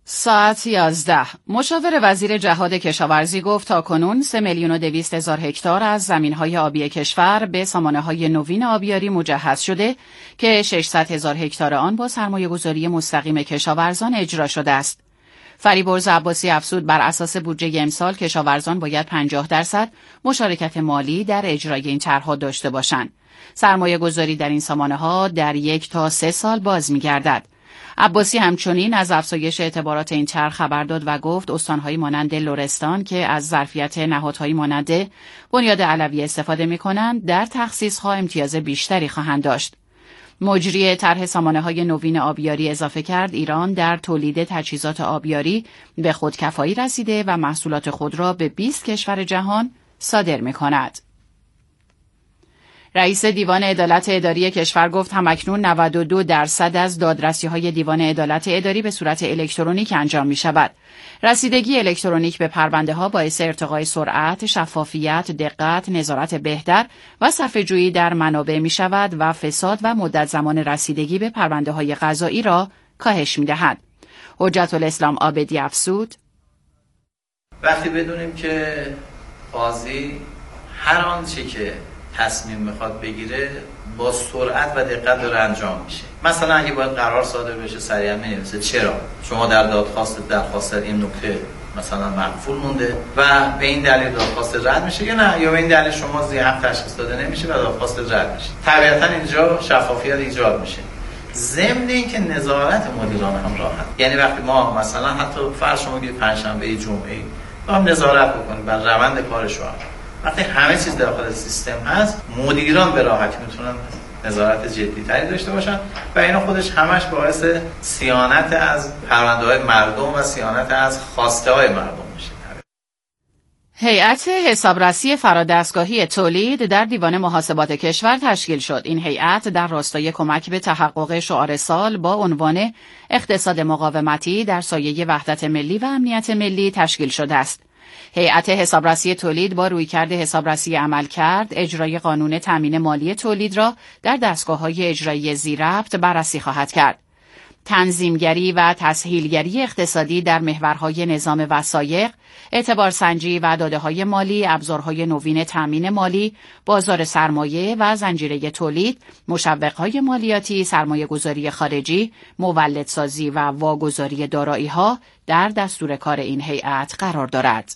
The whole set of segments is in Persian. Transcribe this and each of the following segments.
ساعت 11. مشاور وزیر جهاد کشاورزی گفت تاکنون 3,200,000 هکتار از زمین‌های آبی کشور به سامانه‌های نوین آبیاری مجهز شده که 600,000 هکتار آن با سرمایه‌گذاری مستقیم کشاورزان اجرا شده است. فریبرز عباسی افزود بر اساس بودجه امسال کشاورزان باید 50% مشارکت مالی در اجرای این طرح‌ها داشته باشند. سرمایه‌گذاری در این سامانه‌ها در 1 تا 3 سال باز می‌گردد. عباسی همچنین از افزایش اعتبارات این طرح خبر داد و گفت استان‌هایی مانند لرستان که از ظرفیت نهادهای مانند بنیاد علویه استفاده می‌کنند در تخصیص‌ها امتیاز بیشتری خواهند داشت. مجری طرح سامانه‌های نوین آبیاری اضافه کرد ایران در تولید تجهیزات آبیاری به خودکفایی رسیده و محصولات خود را به 20 کشور جهان صادر می‌کند. رئیس دیوان عدالت اداری کشور گفت همکنون 92% از دادرسی‌های دیوان عدالت اداری به صورت الکترونیک انجام می‌شود. رسیدگی الکترونیک به پرونده‌ها باعث ارتقای سرعت، شفافیت، دقت، نظارت بهتر و صرفه‌جویی در منابع می‌شود و فساد و مدت زمان رسیدگی به پرونده‌های قضایی را کاهش می‌دهد. حجت الاسلام عابدی افزود: وقتی بدونیم که قاضی هر آنچه که تصمیم میخواد بگیره با سرعت و دقت داره انجام میشه. مثلا اگه باید قرار صادر بشه سریعا مینویسه چرا شما در درخواست این نکته مثلا مقفول مونده و به این دلیل درخواست رد میشه یا نه، یا به این دلیل شما ضعف تشخیص داده نمیشه و درخواست رد میشه. طبیعتا اینجا شفافیت ایجاد میشه. ضمن اینکه نظارت مدیران هم راحت، یعنی وقتی ما مثلا حتی فرض شما بگید پنجشنبه جمعه ما نظارت بکنیم بر روند کار شما، وقتی همه چیز داخل سیستم هست مدیران به راحتی میتونن نظارت جدی تری داشته باشن و اینا خودش همش باعث صیانت از پرونده‌های مردم و صیانت از خواسته‌های مردم میشه. هیئت حسابرسی فرادستگاهی تولید در دیوان محاسبات کشور تشکیل شد. این هیئت در راستای کمک به تحقق شعار سال با عنوان اقتصاد مقاومتی در سایه وحدت ملی و امنیت ملی تشکیل شده است. هیئت حسابرسی تولید با رویکرد حسابرسی عملکرد اجرای قانون تامین مالی تولید را در دستگاه‌های اجرایی ذی‌ربط بررسی خواهد کرد. تنظیمگری و تسهیلگری اقتصادی در محورهای نظام وثایق، اعتبارسنجی و داده‌های مالی، ابزارهای نوین تامین مالی، بازار سرمایه و زنجیره تولید، مشوق‌های مالیاتی، سرمایه‌گذاری خارجی، مولدسازی و واگذاری دارایی‌ها در دستور کار این هیئت قرار دارد.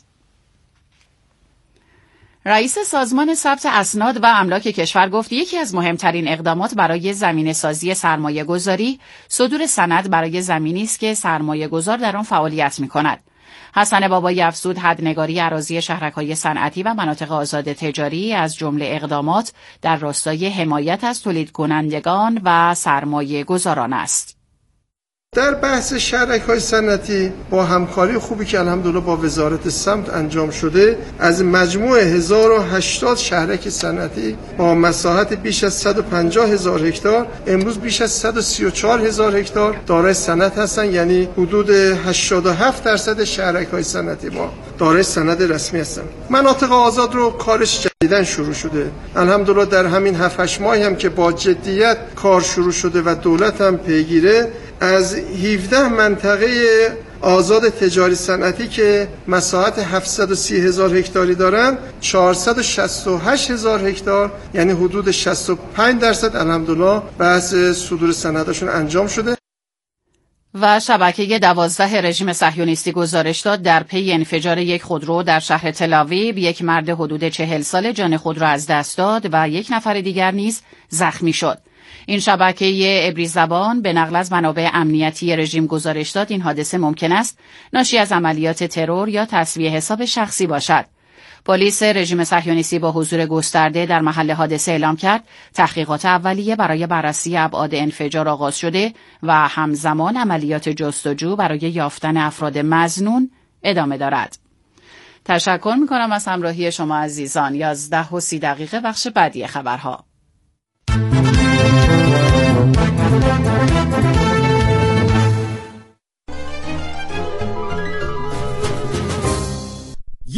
رئیس سازمان ثبت اسناد و املاک کشور گفت یکی از مهمترین اقدامات برای زمینه‌سازی سرمایه‌گذاری صدور سند برای زمینی است که سرمایه‌گذار در آن فعالیت می‌کند. حسن بابایی افزود حدنگاری اراضی شهرک‌های صنعتی و مناطق آزاد تجاری از جمله اقدامات در راستای حمایت از تولید کنندگان و سرمایه‌گذاران است. در بحث شهرک‌های صنعتی با همکاری خوبی که الحمدلله با وزارت سمت انجام شده، از مجموع 1080 شهرک صنعتی با مساحت بیش از 150,000 هکتار امروز بیش از 134,000 هکتار دارای صنعت هستند، یعنی حدود 87% شهرک‌های صنعتی ما دارای سند رسمی هستند. مناطق آزاد رو کارش جدیداً شروع شده. الحمدلله در همین 7-8 ماهی هم که با جدیت کار شروع شده و دولت هم پیگیره، از 17 منطقه آزاد تجاری صنعتی که مساحت 730,000 هکتاری دارن، 468,000 هکتار یعنی حدود 65% الحمدلله بحث صدور سندشون انجام شده. و شبکه 12 رژیم صهیونیستی گزارش داد در پی انفجار یک خودرو در شهر تل‌آویو یک مرد حدود 40 ساله جان خود را از دست داد و یک نفر دیگر نیز زخمی شد. این شبکه عبری زبان به نقل از منابع امنیتی رژیم گزارش داد این حادثه ممکن است ناشی از عملیات ترور یا تسویه حساب شخصی باشد. پلیس رژیم صهیونیستی با حضور گسترده در محل حادثه اعلام کرد تحقیقات اولیه برای بررسی ابعاد انفجار آغاز شده و همزمان عملیات جستجو برای یافتن افراد مظنون ادامه دارد. تشکر می‌کنم از همراهی شما عزیزان. 11:30 بخش بعدی خبرها.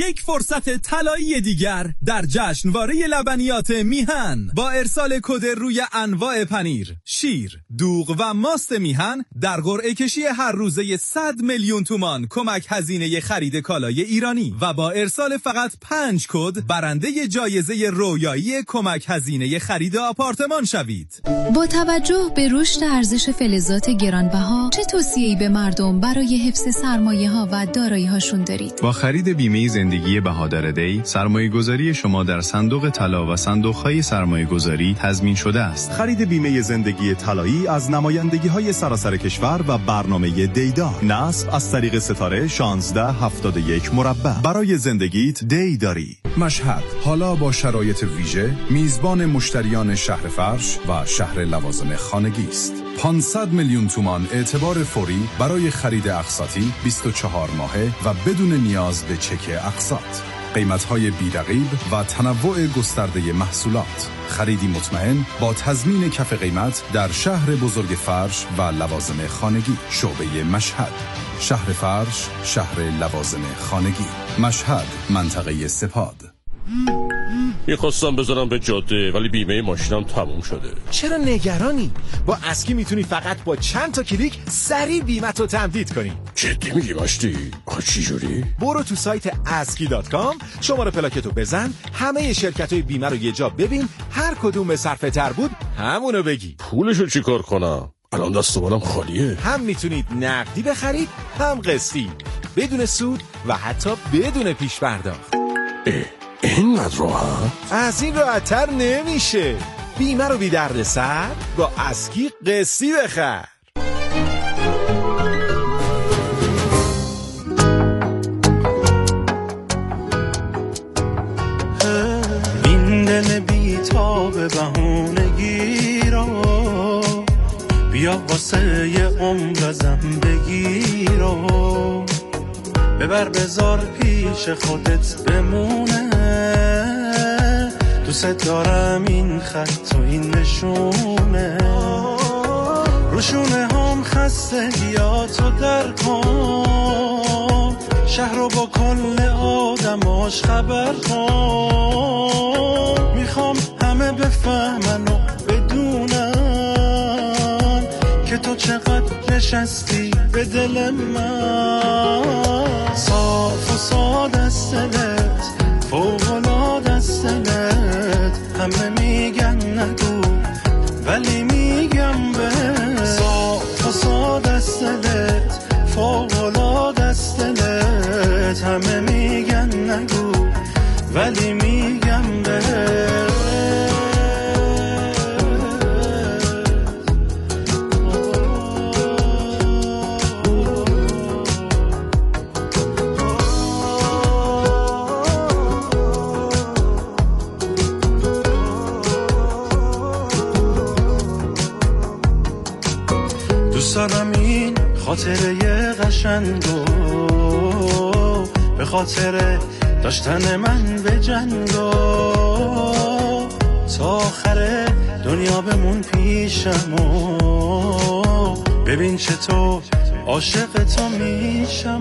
یک فرصت طلایی دیگر در جشنواره لبنیات میهن با ارسال کد روی انواع پنیر، شیر، دوغ و ماست میهن در قرعه کشی هر روزه 100 میلیون تومان کمک هزینه خرید کالای ایرانی و با ارسال فقط 5 کد برنده جایزه رویایی کمک هزینه خرید آپارتمان شوید. با توجه به رشد ارزش فلزات گرانبها چه توصیه‌ای به مردم برای حفظ سرمایه‌ها و دارایی‌هاشون دارید؟ با خرید بیمه زندگی بهادر دی، سرمایه‌گذاری شما در صندوق طلا و صندوق‌های سرمایه‌گذاری تضمین شده است. خرید بیمه زندگی طلایی از نمایندگی‌های سراسر کشور و برنامه دیدار. نصب از طریق ستاره 1671 مربع. برای زندگیت دی داری. مشهد حالا با شرایط ویژه میزبان مشتریان شهر فرش و شهر لوازم خانگی است. 500 میلیون تومان اعتبار فوری برای خرید اقساطی 24 ماهه و بدون نیاز به چک اقساط. قیمت‌های بی‌رقیب و تنوع گسترده محصولات. خریدی مطمئن با تضمین کف قیمت در شهر بزرگ فرش و لوازم خانگی. شعبه مشهد، شهر فرش، شهر لوازم خانگی. مشهد، منطقه سپاد. میخواستم بذارم به جاده ولی بیمه ماشینم تموم شده. چرا نگرانی؟ با اسکی میتونی فقط با چند تا کلیک سریع بیمه‌تو تمدید کنی. جدی میگی مشتی؟ چی جوری؟ برو تو سایت aski.com، شماره پلاکتو بزن، همه شرکت‌های بیمه رو یه جا ببین، هر کدوم به صرفه تر بود همونو بگی. پولشو چیکار کنم؟ الان دست و بالم خالیه. هم میتونید نقدی بخرید، هم قسطی، بدون سود و حتی بدون پیش پرداخت. اینقدر راحت؟ از این راحت‌تر نمیشه. بیمه رو بی درد سر با اسکی قسطی بخر. این دل بی تاب بهونگی رو بیا واسه یه عمر ازم بگیر و ببر بذار پیش خودت بمونه. دوست دارم این خط و این نشونه، روشونه هم خستگیاتو در کن، شهر رو با کل آدماش خبر کن. میخوام همه بفهمن و بدونن که تو چقدر نشستی به دل من. صاف و ساده است دلت، فوق‌العاده است دلت، همه میگن نگو ولی میگم به. صاف و ساده است دلت، فوق‌العاده است دلت، همه میگن نگو ولی میگم به. دارم این خاطره قشنگو، به خاطر داشتن من به جنگو، تا آخر دنیا بمون پیشمو، ببین چطور عاشق تو میشم.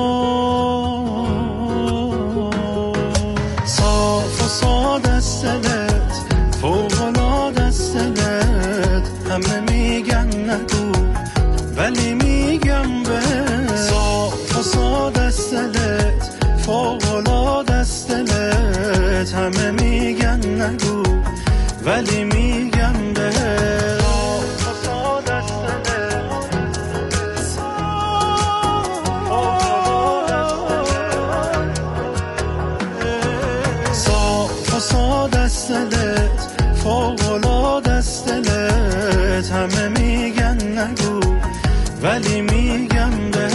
صاف و ساده است دلت، فوق‌العاده است دلت، همه میگن نگو ولی میگم به. صاف و ساده است دلت، فوق‌العاده است دلت، همه میگن نگو ولی میگم به. صاف و ساده است دلت، صاف و ساده است دلت، فوق‌العاده است دلت، همه میگن نگو ولی میگم به.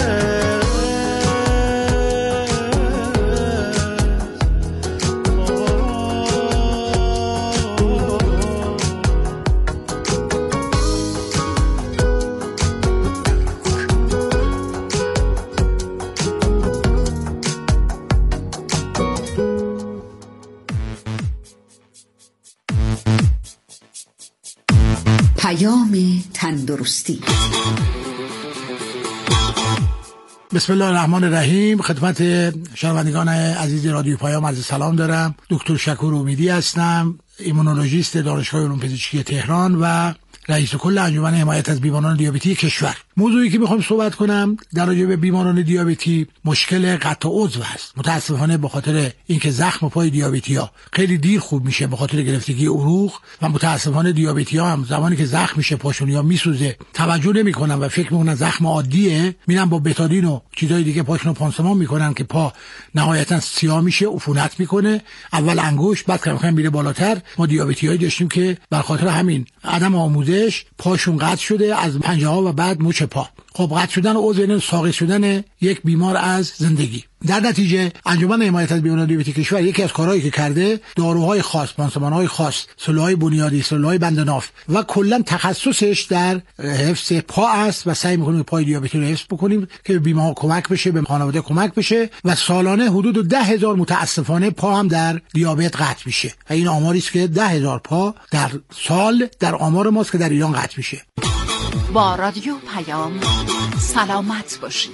پیام تندرستی. بسم الله الرحمن الرحیم. خدمت شنوندگان عزیز رادیو پیام عرض سلام دارم. دکتر شکور امیدی هستم، ایمونولوژیست دانشگاه علوم پزشکی تهران و رئیس کل انجمن حمایت از بیماران دیابتی کشور. موضوعی که میخوام صحبت کنم در رابطه به بیماران دیابتی مشکل قطع عضو هست. متاسفانه به خاطر اینکه زخم پای دیابتی‌ها خیلی دیر خوب میشه به خاطر گرفتگی عروق و متاسفانه دیابتی‌ها هم زمانی که زخم میشه پاشون یا میسوزه توجه نمیکنن و فکر میکنن زخم عادیه، میرن با بتادین و چیزای دیگه پاشون رو پانسمان میکنن که پا نهایتا سیاه میشه، عفونت میکنه، اول انگشت بعد کم کم میره بالاتر. ما دیابتی‌هایی داشتیم که به خاطر همین عدم آموزش پاشون قطع شده از پنجه‌ها و بعد مچ پا. خب قطع شدن عضو یعنی ساقط شدن یک بیمار از زندگی. در نتیجه انجمن حمایت از بیماران دیابتی کشور یکی از کارهایی که کرده داروهای خاص، پانسمان‌های خاص، سلولهای بنیادی، سلولهای بند ناف و کلا تخصصش در حفظ پا است و سعی می‌کنیم پای دیابتی رو حفظ بکنیم که به بیمارها کمک بشه، به خانواده کمک بشه و سالانه حدود 10,000 متاسفانه پا هم در دیابت قطع میشه و این آماری است که 10,000 پا در سال در آمار ماست که در ایران قطع میشه. با رادیو پیام سلامت باشید.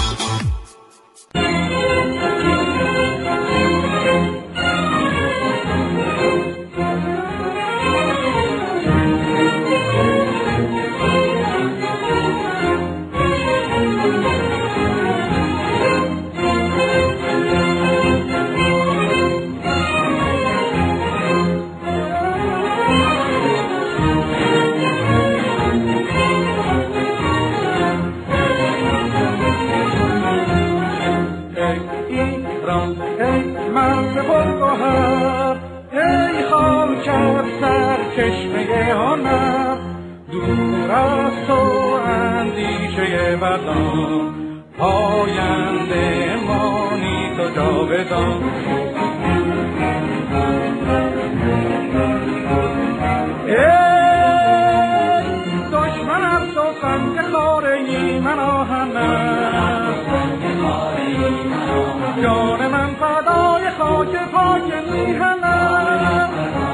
چشمه هنر دور از تو اندیشه بدان، پاینده مانی تو جاودان. ای دشمنم تو سنگ خاره من آهنم، جان من فدای خاک پاک میهنم.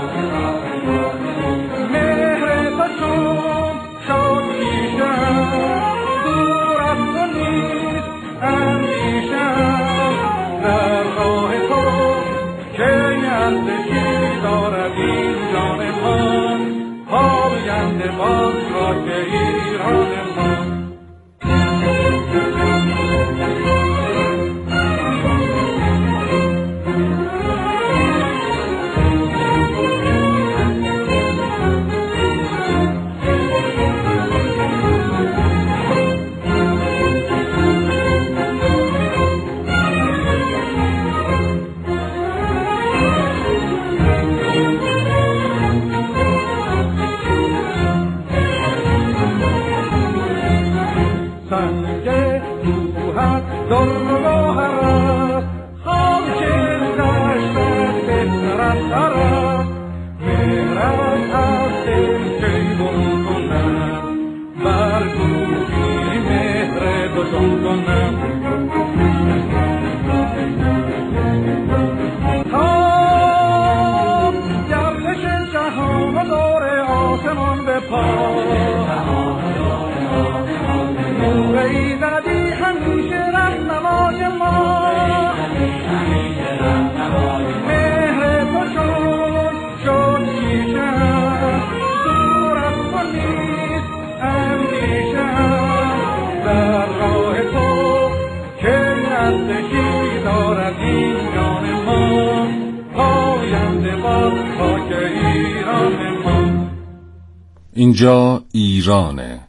اینجا ایرانه،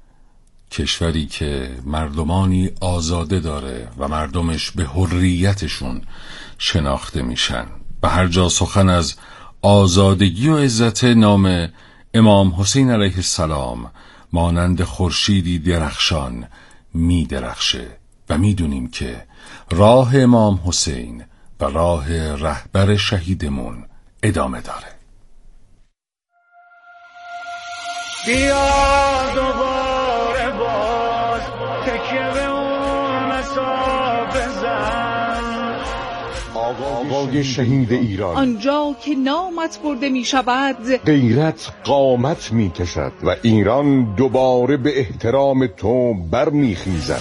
کشوری که مردمانی آزاده داره و مردمش به حریتشون شناخته میشن. به هر جا سخن از آزادگی و عزت نام امام حسین علیه السلام مانند خورشیدی درخشان می درخشه و می دونیم که راه امام حسین و راه رهبر شهیدمون ادامه داره. بیا دوباره باز تکیه به اون مسا بزن، آقای شهید ایران. آنجا که نامت برده می شود غیرت قامت می کشد و ایران دوباره به احترام تو برمی خیزد.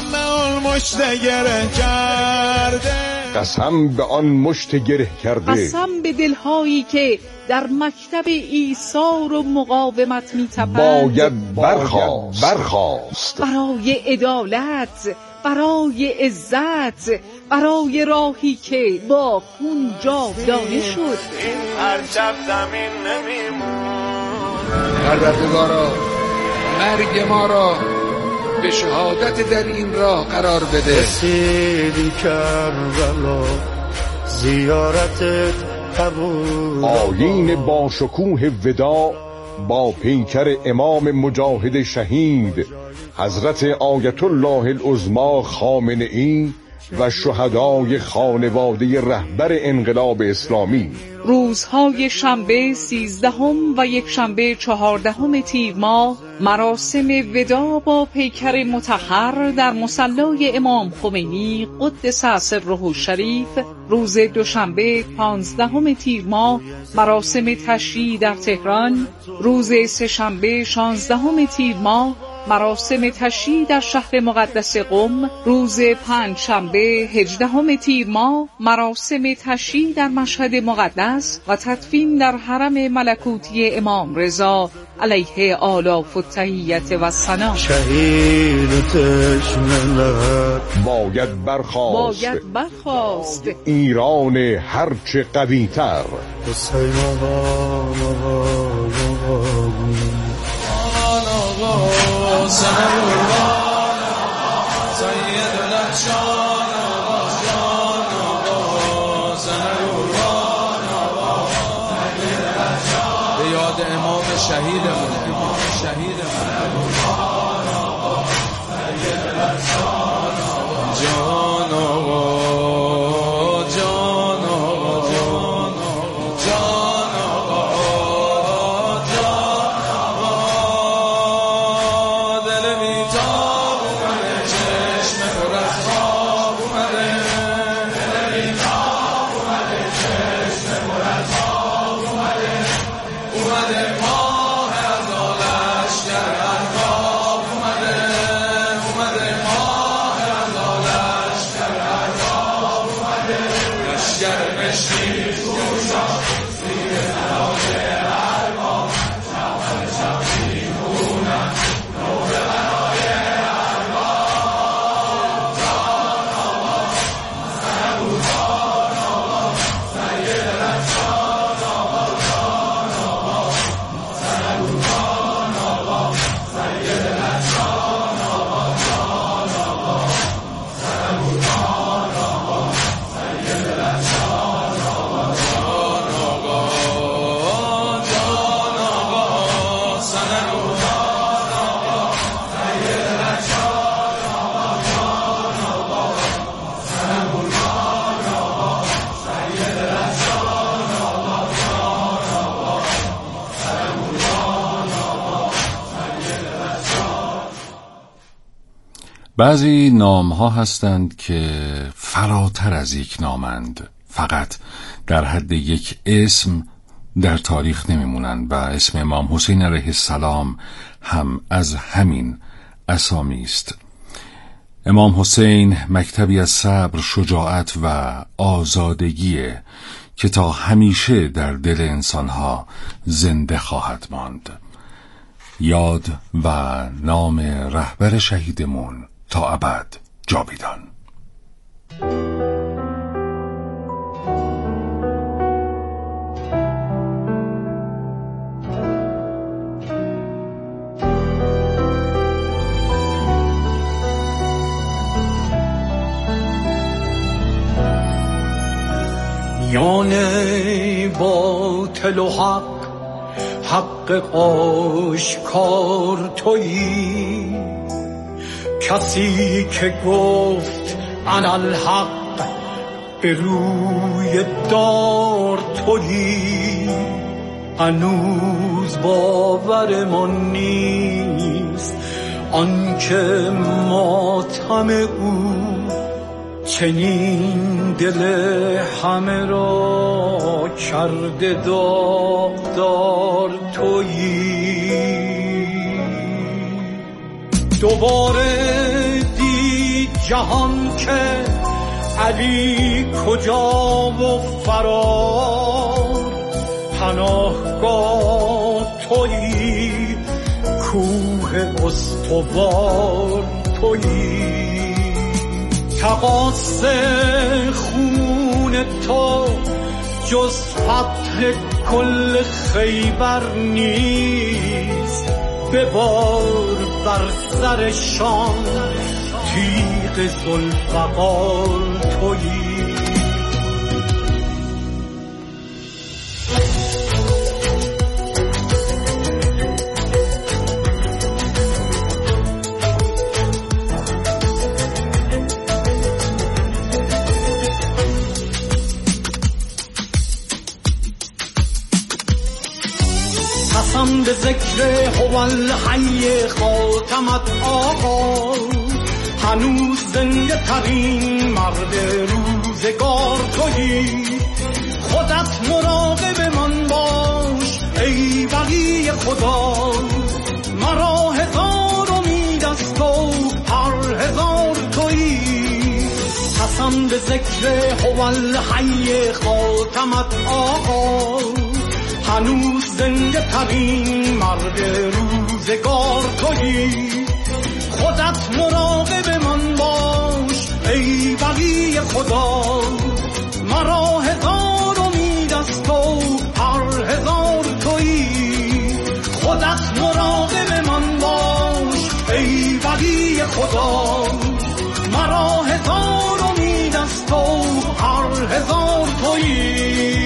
قسم به آن مشت گره کرده، قسم به دلهایی که در مکتب ایثار و مقاومت می تپند. باید برخاست برای عدالت، برای عزت، برای راهی که با خون جاودانه شد. هر شب زمین نمیمون. پروردگارا مرگ ما را به شهادت در این راه قرار بده. رسیدی کربلا زیارتت قبول. آیین با شکوه وداع با پیکر امام مجاهد شهید حضرت آیت الله العظمی خامنه‌ای و شهدای خانواده رهبر انقلاب اسلامی. روزهای شنبه 13 و یکشنبه 14 تیر ماه مراسم وداع با پیکر مطهر در مصلی امام خمینی قدس سره الشریف. روز دوشنبه 15 تیر ماه مراسم تشییع در تهران. روز سه‌شنبه 16 تیر ماه مراسم تشییع در شهر مقدس قم. روز پنجشنبه 18 تیر ماه مراسم تشییع در مشهد مقدس و تدفین در حرم ملکوتی امام رضا علیه آلاف التحیت و ثنا. شهید تشملت باید برخاست ایران هرچه قوی‌تر. حسین به یاد امام شهیدمون جان آقا بعضی نام‌ها هستند که فراتر از یک نامند، فقط در حد یک اسم در تاریخ نمیمونند و اسم امام حسین علیه السلام هم از همین اسامی است. امام حسین مکتبی از صبر، شجاعت و آزادگی که تا همیشه در دل انسانها زنده خواهد ماند. یاد و نام رهبر شهیدمون تا ابد جاویدان. میان باطل و حق آشکار تویی، کسی که گفت انا الحق به روی دار تویی. هنوز باورمان نیست آنکه ماتم او چنین دل همه را کرده داغدار تویی. دوباره دید جهان که علی کجا و فرار، پناهگاه تویی، کوه استوار تویی. تقاص خون تو جز فتح کل خیبر نیست، ببار بر سرشان تیغ ذوالفقار تویی. قسم به ذکر هوالحی خاتمت آقا، هنوز زنده ترین مرد روزگار تویی. خودت مراقب من باش ای ولی خدا، مرا هزار امید از تو، هر هزار تویی. قسم به ذکر هوالحی خاتمت آقا، هنوز زنده ترین مرد روزگار تویی. خودت مراقب من باش ای ولی خدا، مرا هزار امید از تو، هر هزار تویی. خودت مراقب من باش ای ولی خدا، مرا هزار امید از تو، هر هزار تویی.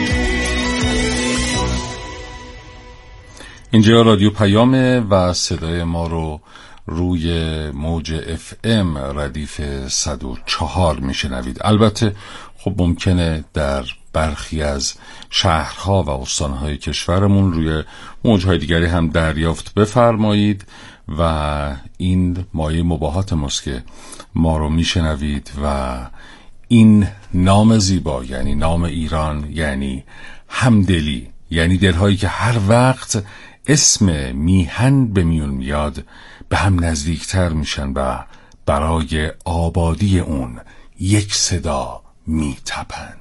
اینجا رادیو پیامه و صدای ما رو روی موج FM ردیف 104 میشنوید. البته خب ممکنه در برخی از شهرها و استانهای کشورمون روی موجهای دیگری هم دریافت بفرمایید و این مایه مباهات ماست که ما رو میشنوید و این نام زیبا، یعنی نام ایران، یعنی همدلی، یعنی دلهایی که هر وقت اسم میهن به میون میاد به هم نزدیکتر میشن و برای آبادی اون یک صدا میتپند.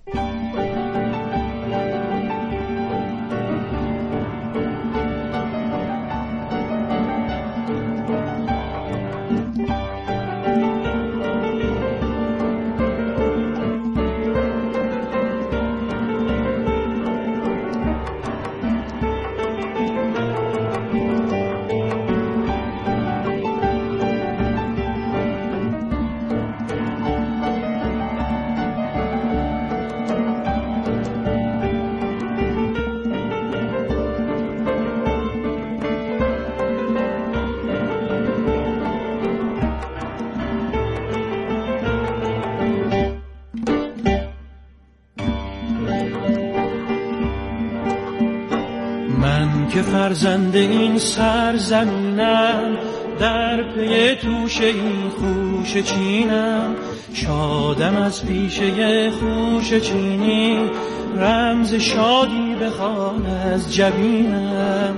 که فرزند این سرزمینم، در پی توش این خوش چینم. شادم از پیشه خوش چینی، رمز شادی بخوان از جبینم.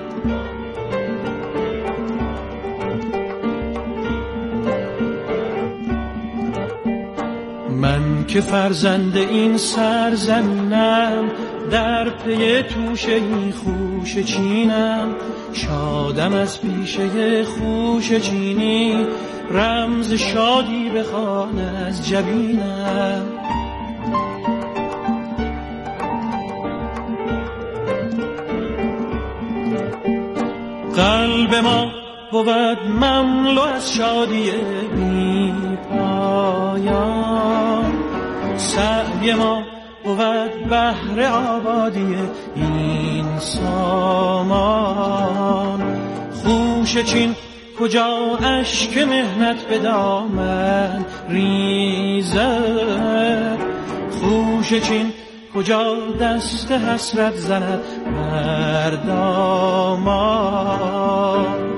من که فرزند این سرزمینم، در پی توش این خوش چینم. شادم از پیشه خوش چینی، رمز شادی بخوان از جبینم. قلب ما بود مملو از شادی بی پایان، سعی ما بود بهر آبادی این سامان. خوش چین کجا اشک مهنت به دامن ریزد، خوش چین کجا دست حسرت زند بر دامان.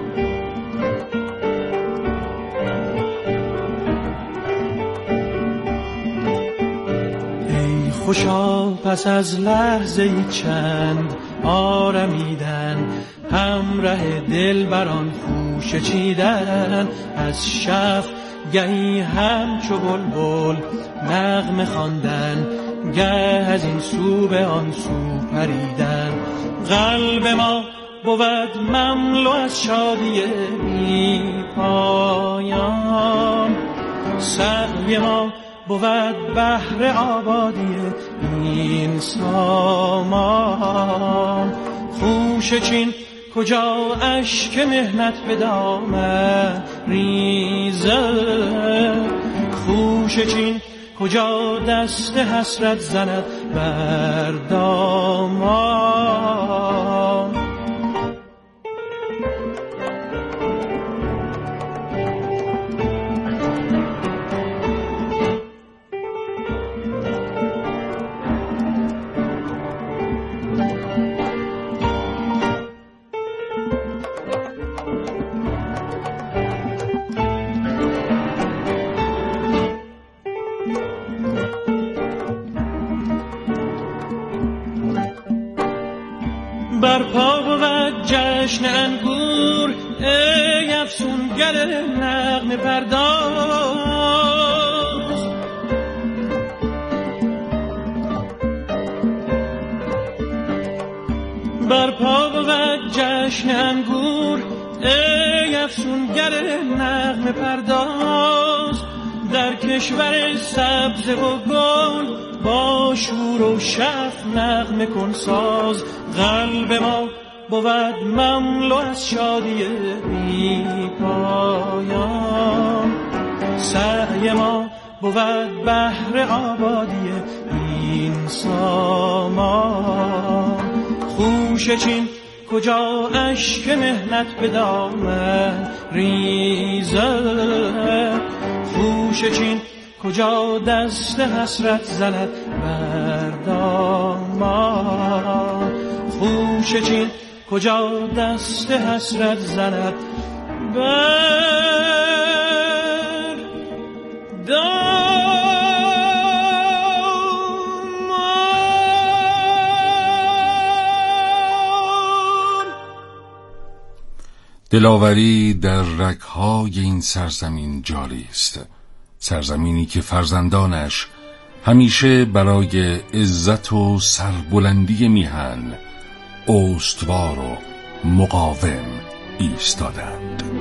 خوشا پس از لحظه چند آرمیدن، همراه دل بران خوشه چیدن، از شف گهی همچو بلبل نغمه خواندن، گه از این سو به آن سو پریدن. قلب ما بود مملو از شادی بی پایان، سعی ما بود بهر آبادی این سامان. خوشه چین کجا اشک مهنت به دامن ریزه، خوشه چین کجا دست حسرت زند بر دامان. برپا بود جشن انگور ای افسونگر نغمه پرداز، برپا بود جشن انگور ای افسونگر نغمه پرداز. در کشور سبز و گل با شور و شف نغمه کن ساز. قلب ما بود مملو از شادی بی پایان، سعی ما بود بهر آبادی این سامان. خوشه چین کجا اشک مهنت به دامن ریزه، خوشه چین کجا دست حسرت زند بر دامان. خوشه چین کجا دست حسرت زند بر دامان. دلاوری در رگ‌های این سرزمین جاری است، سرزمینی که فرزندانش همیشه برای عزت و سربلندی میهن استوار و مقاوم ایستادند.